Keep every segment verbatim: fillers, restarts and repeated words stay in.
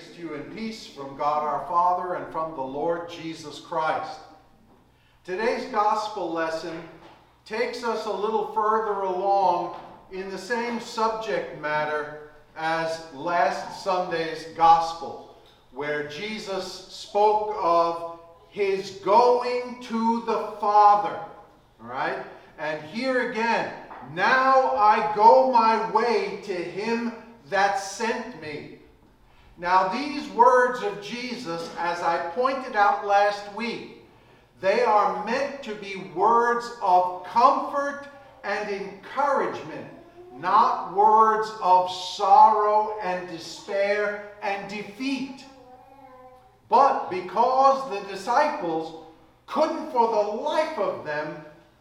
Grace to you and peace from God our Father and from the Lord Jesus Christ. Today's gospel lesson takes us a little further along in the same subject matter as last Sunday's gospel, where Jesus spoke of his going to the Father. All right? And here again, now I go my way to him that sent me. Now these words of Jesus, as I pointed out last week, they are meant to be words of comfort and encouragement, not words of sorrow and despair and defeat. But because the disciples couldn't for the life of them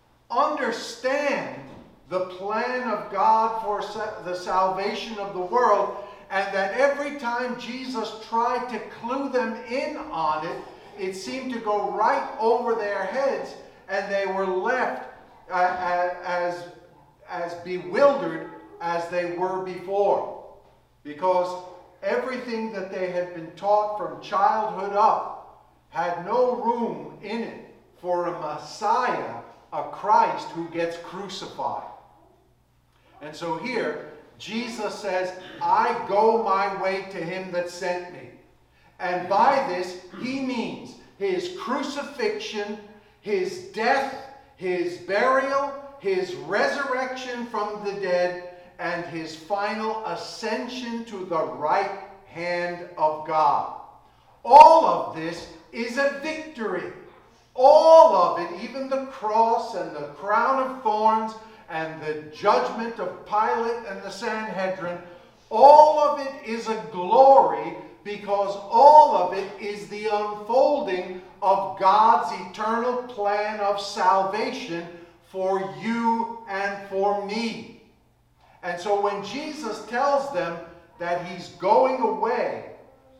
understand the plan of God for the salvation of the world, and that every time Jesus tried to clue them in on it, it seemed to go right over their heads, and they were left uh, as, as bewildered as they were before. Because everything that they had been taught from childhood up had no room in it for a Messiah, a Christ who gets crucified. And so here, Jesus says, I go my way to him that sent me. And by this, he means his crucifixion, his death, his burial, his resurrection from the dead, and his final ascension to the right hand of God. All of this is a victory. All of it, even the cross and the crown of thorns and the judgment of Pilate and the Sanhedrin, all of it is a glory, because all of it is the unfolding of God's eternal plan of salvation for you and for me. And so when Jesus tells them that he's going away,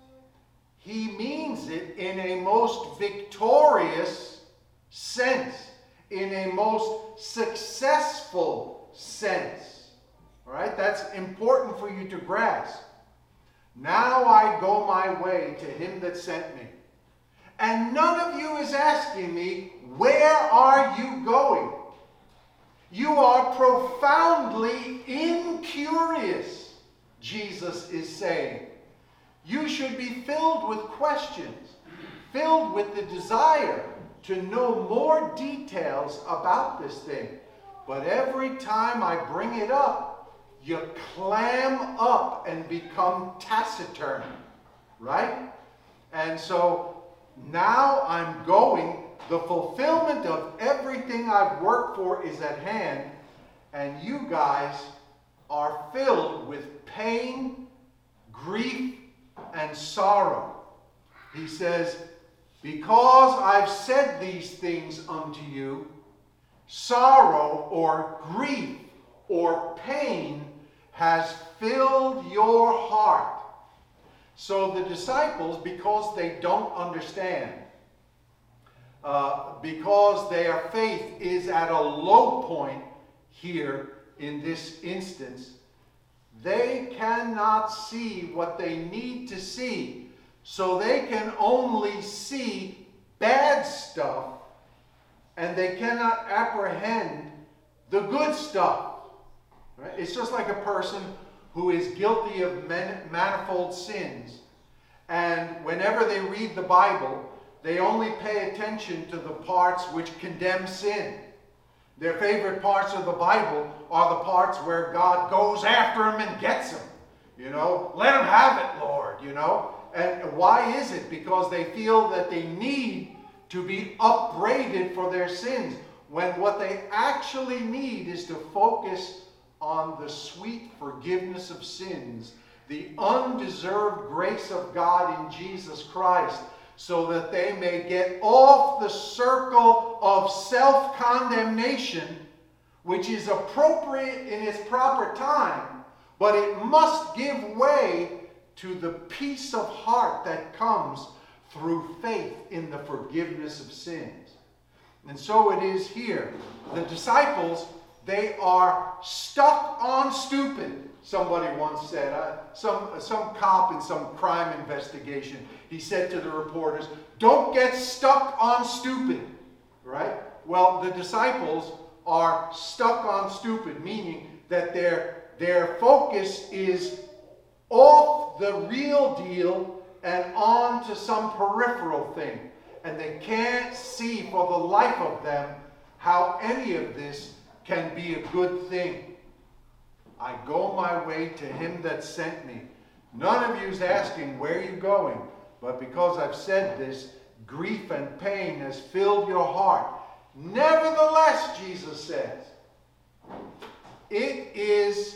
he means it in a most victorious sense, in a most successful sense. All right? That's important for you to grasp. Now I go my way to him that sent me. And none of you is asking me, where are you going? You are profoundly incurious, Jesus is saying. You should be filled with questions, filled with the desire to know more details about this thing. But every time I bring it up, you clam up and become taciturn, right? And so now I'm going, the fulfillment of everything I've worked for is at hand, and you guys are filled with pain, grief, and sorrow. He says, because I've said these things unto you, sorrow or grief or pain has filled your heart. So the disciples, because they don't understand, uh, because their faith is at a low point here in this instance, they cannot see what they need to see. So they can only see bad stuff, and they cannot apprehend the good stuff. Right? It's just like a person who is guilty of manifold sins, and whenever they read the Bible, they only pay attention to the parts which condemn sin. Their favorite parts of the Bible are the parts where God goes after them and gets them. You know, let them have it, Lord, you know. And why is it? Because they feel that they need to be upbraided for their sins, when what they actually need is to focus on the sweet forgiveness of sins, the undeserved grace of God in Jesus Christ, so that they may get off the circle of self-condemnation, which is appropriate in its proper time, but it must give way to the peace of heart that comes through faith in the forgiveness of sins. And so it is here. The disciples they are stuck on stupid. Somebody once said, uh, some, some cop in some crime investigation, he said to the reporters, "Don't get stuck on stupid," right? Well, the disciples are stuck on stupid, meaning that their, their focus is off the real deal and on to some peripheral thing. And they can't see for the life of them how any of this can be a good thing. "I go my way to him that sent me." None of you is asking, "Where are you going?" But because I've said this, grief and pain has filled your heart. Nevertheless, Jesus says, it is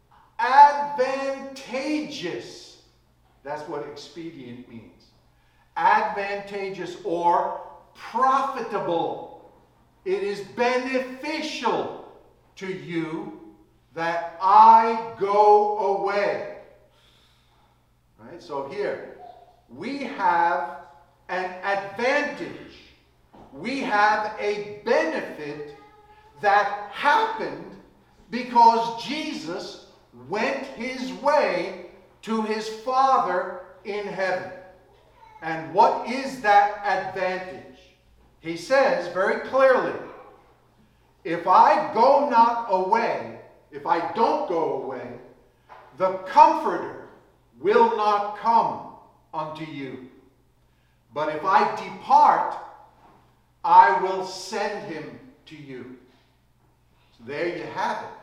advantageous. That's what expedient means. Advantageous or profitable. It is beneficial to you that I go away. Right? So here, we have an advantage. We have a benefit that happened because Jesus went his way to his Father in heaven. And what is that advantage? He says very clearly, if I go not away, if I don't go away, the Comforter will not come unto you. But if I depart, I will send him to you. So there you have it.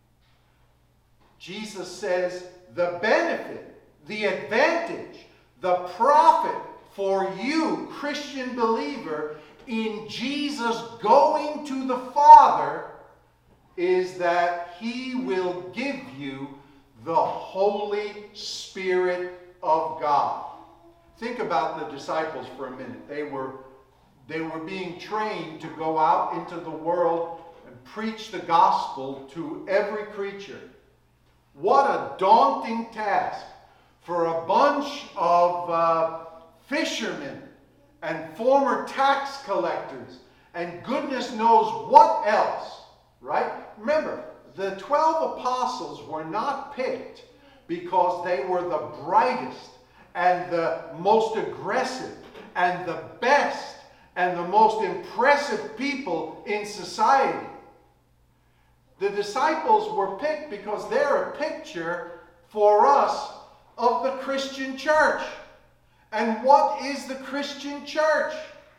Jesus says the benefit, the advantage, the profit for you, Christian believer, in Jesus going to the Father is that he will give you the Holy Spirit of God. Think about the disciples for a minute. They were, they were being trained to go out into the world and preach the gospel to every creature. What a daunting task for a bunch of uh, fishermen and former tax collectors and goodness knows what else, right? Remember, the twelve apostles were not picked because they were the brightest and the most aggressive and the best and the most impressive people in society. The disciples were picked because they're a picture for us of the Christian church. And what is the Christian church?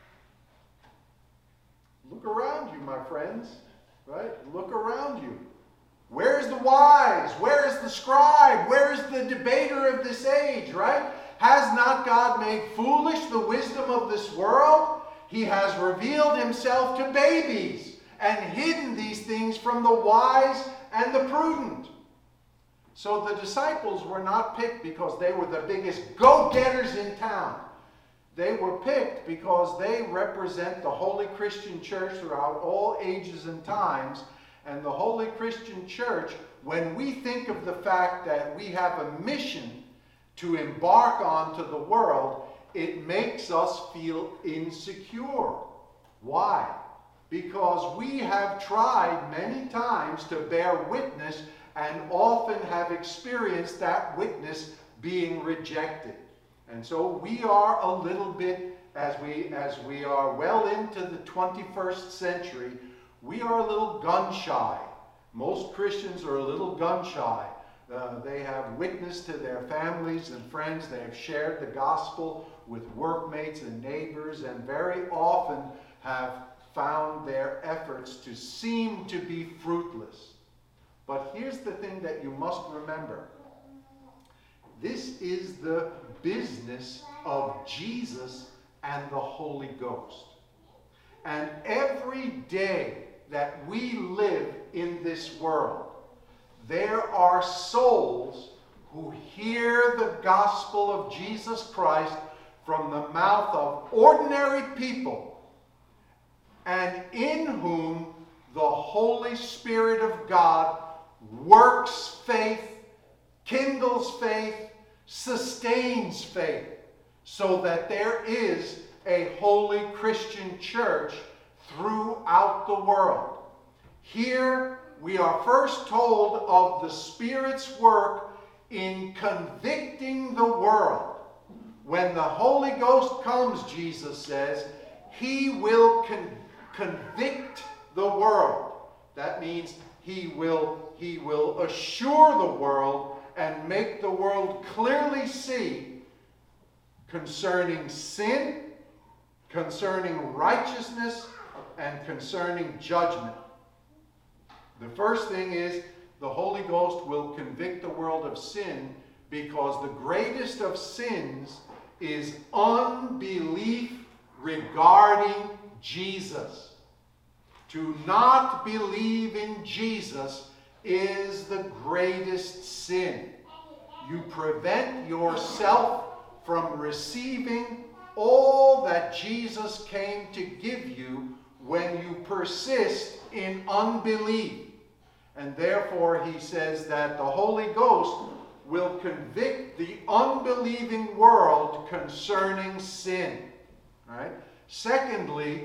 Look around you, my friends, right? Look around you. Where is the wise? Where is the scribe? Where is the debater of this age, right? Has not God made foolish the wisdom of this world? He has revealed himself to babies and hidden these things from the wise and the prudent. So the disciples were not picked because they were the biggest go-getters in town. They were picked because they represent the Holy Christian Church throughout all ages and times. And the Holy Christian Church, when we think of the fact that we have a mission to embark onto the world, it makes us feel insecure. Why? Because we have tried many times to bear witness and often have experienced that witness being rejected. And so we are a little bit, as we, as we are well into the twenty-first century, we are a little gun shy. Most Christians are a little gun shy. Uh, they have witnessed to their families and friends. They have shared the gospel with workmates and neighbors, and very often have found their efforts to seem to be fruitless. But here's the thing that you must remember. This is the business of Jesus and the Holy Ghost. And every day that we live in this world, there are souls who hear the gospel of Jesus Christ from the mouth of ordinary people, and in whom the Holy Spirit of God works faith, kindles faith, sustains faith, so that there is a holy Christian church throughout the world. Here we are first told of the Spirit's work in convicting the world. When the Holy Ghost comes, Jesus says, he will con- convict the world. That means he will, he will assure the world and make the world clearly see concerning sin, concerning righteousness, and concerning judgment. The first thing is the Holy Ghost will convict the world of sin, because the greatest of sins is unbelief regarding Jesus. To not believe in Jesus is the greatest sin. You prevent yourself from receiving all that Jesus came to give you when you persist in unbelief. And therefore, he says that the Holy Ghost will convict the unbelieving world concerning sin. All right? Secondly,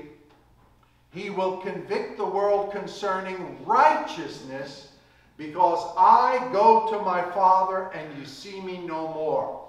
he will convict the world concerning righteousness, because I go to my Father and you see me no more.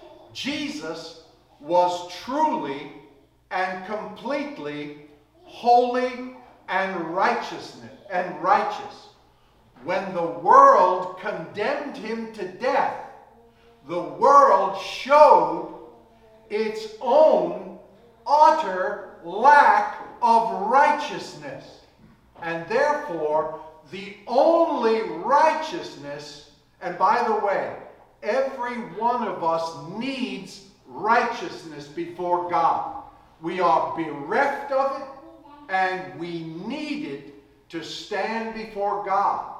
Jesus was truly and completely holy and righteousness and righteous. When the world condemned him to death, the world showed its own utter lack of righteousness. And therefore, the only righteousness, and by the way, every one of us needs righteousness before God. We are bereft of it, and we need it to stand before God.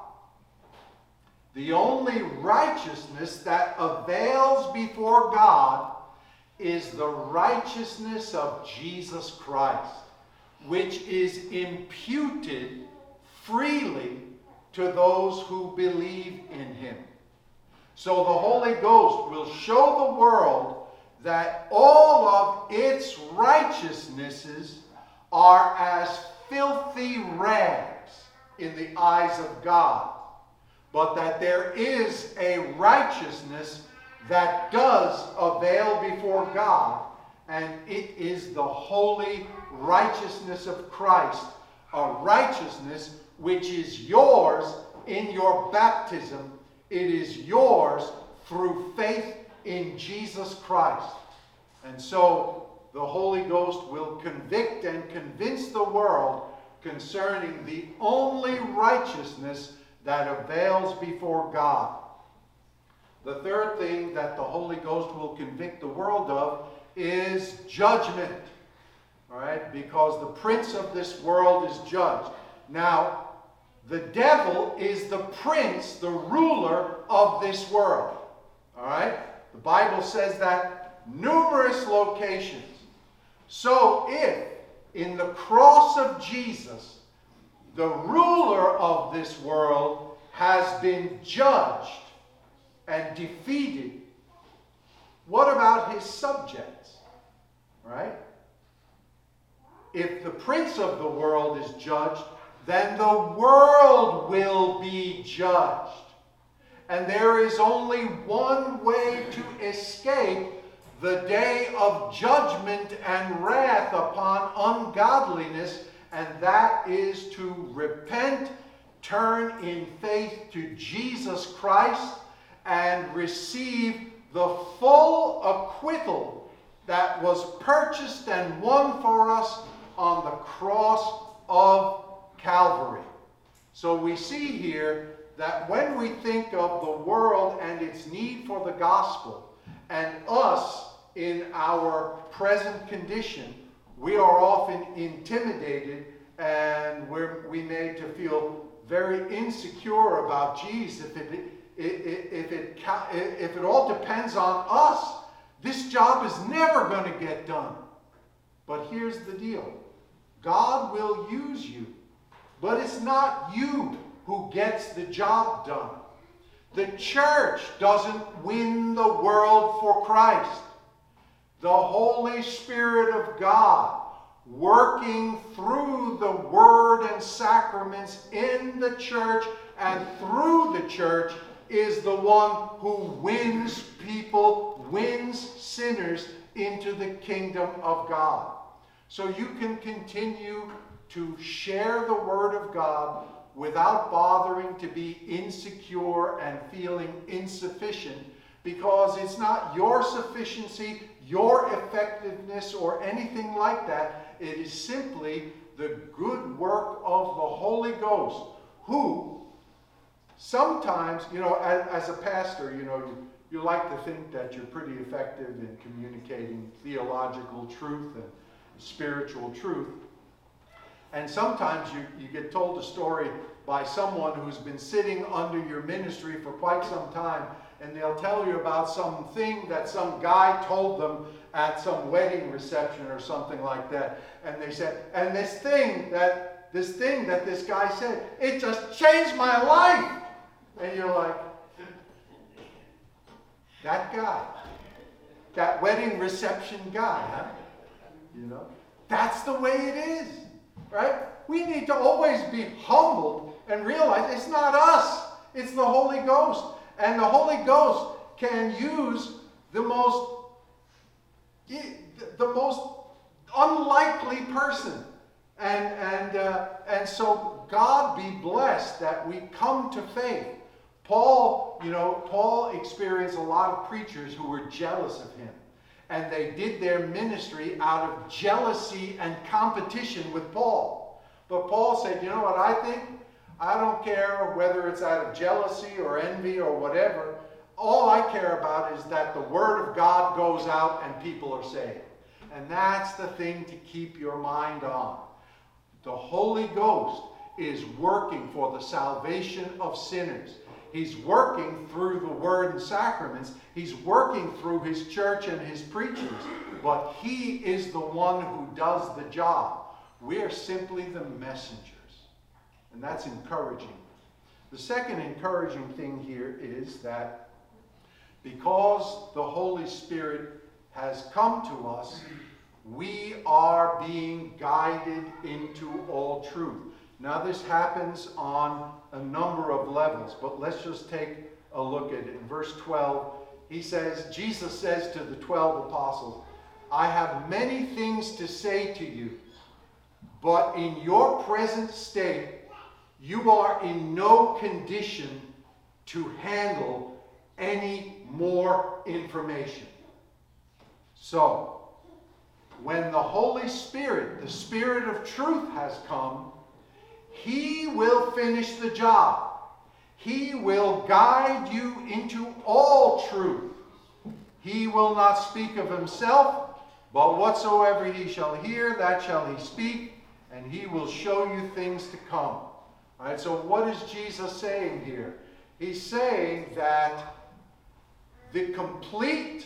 The only righteousness that avails before God is the righteousness of Jesus Christ, which is imputed freely to those who believe in him. So the Holy Ghost will show the world that all of its righteousnesses are as filthy rags in the eyes of God, but that there is a righteousness that does avail before God, and it is the holy righteousness of Christ, a righteousness which is yours in your baptism. It is yours through faith in Jesus Christ. And so the Holy Ghost will convict and convince the world concerning the only righteousness that avails before God. The third thing that the Holy Ghost will convict the world of is judgment. All right? Because the prince of this world is judged. Now, the devil is the prince, the ruler of this world. All right? The Bible says that numerous locations. So if in the cross of Jesus, the ruler of this world has been judged and defeated, what about his subjects? Right? If the prince of the world is judged, then the world will be judged. And there is only one way to escape the day of judgment and wrath upon ungodliness, and that is to repent, turn in faith to Jesus Christ, and receive the full acquittal that was purchased and won for us on the cross of Calvary. So we see here that when we think of the world and its need for the gospel, and us in our present condition, we are often intimidated, and we're, we made to feel very insecure about, geez, if it, if it, if it all depends on us, this job is never going to get done. But here's the deal. God will use you, but it's not you who gets the job done. The church doesn't win the world for Christ. The Holy Spirit of God, working through the Word and sacraments in the church and through the church is the one who wins people, wins sinners into the kingdom of God. So you can continue to share the Word of God without bothering to be insecure and feeling insufficient, because it's not your sufficiency, your effectiveness, or anything like that. It is simply the good work of the Holy Ghost, who sometimes, you know, as, as a pastor, you know, you, you like to think that you're pretty effective in communicating theological truth and spiritual truth. And sometimes you, you get told a story by someone who's been sitting under your ministry for quite some time, and they'll tell you about something that some guy told them at some wedding reception or something like that. And they said, and this thing that this thing that this guy said, it just changed my life. And you're like, that guy, that wedding reception guy, huh? You know, that's the way it is. Right? We need to always be humbled and realize it's not us. It's the Holy Ghost. And the Holy Ghost can use the most, the most unlikely person. And, and, uh, and so God be blessed that we come to faith. Paul, you know, Paul experienced a lot of preachers who were jealous of him. And they did their ministry out of jealousy and competition with Paul. But Paul said, you know what I think? I don't care whether it's out of jealousy or envy or whatever. All I care about is that the Word of God goes out and people are saved. And that's the thing to keep your mind on. The Holy Ghost is working for the salvation of sinners. He's working through the Word and sacraments. He's working through His church and His preachers. But He is the one who does the job. We're simply the messengers. And that's encouraging. The second encouraging thing here is that because the Holy Spirit has come to us, we are being guided into all truth. Now this happens on a number of levels, but let's just take a look at it. In verse twelve, he says, Jesus says to the twelve apostles, I have many things to say to you, but in your present state, you are in no condition to handle any more information. So, when the Holy Spirit, the Spirit of truth has come, He will finish the job. He will guide you into all truth. He will not speak of Himself, but whatsoever He shall hear, that shall He speak, and He will show you things to come. All right, so what is Jesus saying here? He's saying that the complete,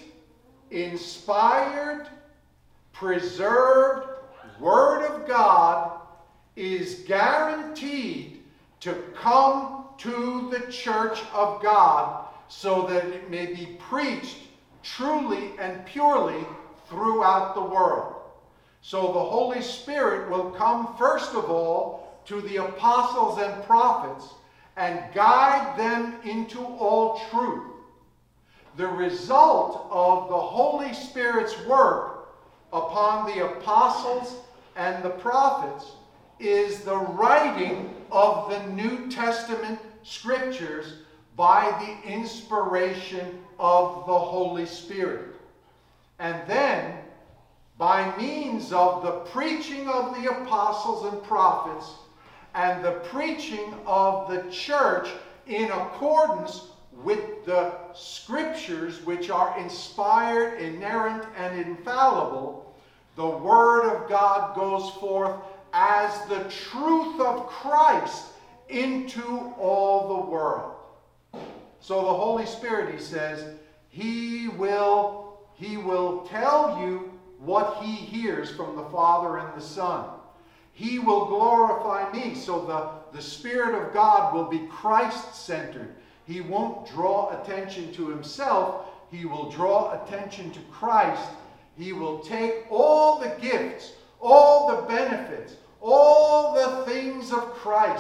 inspired, preserved Word of God is guaranteed to come to the church of God so that it may be preached truly and purely throughout the world. So the Holy Spirit will come first of all to the apostles and prophets and guide them into all truth. The result of the Holy Spirit's work upon the apostles and the prophets is the writing of the New Testament scriptures by the inspiration of the Holy Spirit. And then, by means of the preaching of the apostles and prophets and the preaching of the church in accordance with the scriptures, which are inspired, inerrant, and infallible, the Word of God goes forth as the truth of Christ into all the world. So the Holy Spirit, he says, he will, he will tell you what he hears from the Father and the Son. He will glorify me. So the, the Spirit of God will be Christ-centered. He won't draw attention to himself. He will draw attention to Christ. He will take all the gifts, all the benefits, all the things of Christ,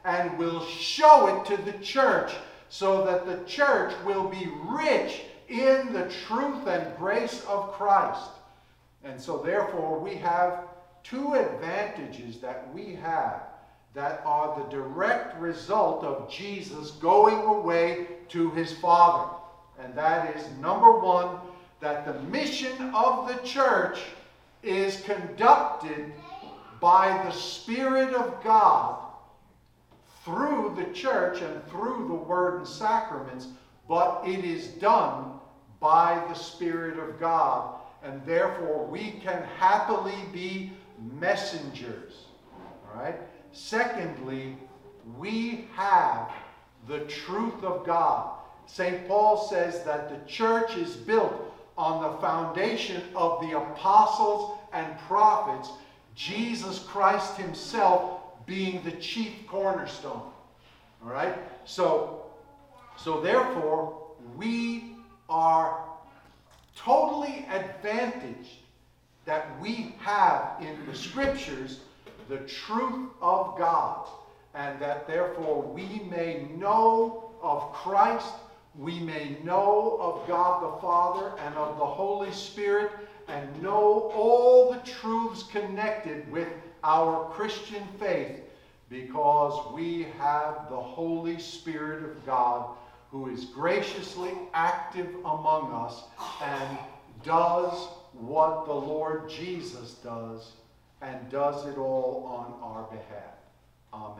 and will show it to the church, so that the church will be rich in the truth and grace of Christ. And so therefore we have two advantages that we have that are the direct result of Jesus going away to his Father. And that is, number one, that the mission of the church is conducted by the Spirit of God through the church and through the Word and sacraments, but it is done by the Spirit of God, and therefore we can happily be messengers. All right? Secondly, we have the truth of God. Saint Paul says that the church is built on the foundation of the apostles and prophets, Jesus Christ himself being the chief cornerstone. All right? So, so therefore, we are totally advantaged that we have in the Scriptures the truth of God, and that therefore we may know of Christ, we may know of God the Father and of the Holy Spirit, and know all the truths connected with our Christian faith, because we have the Holy Spirit of God, who is graciously active among us and does what the Lord Jesus does, and does it all on our behalf. Amen.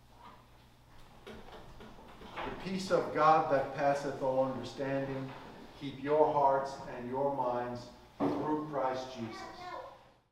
The peace of God that passeth all understanding, keep your hearts and your minds through Christ Jesus.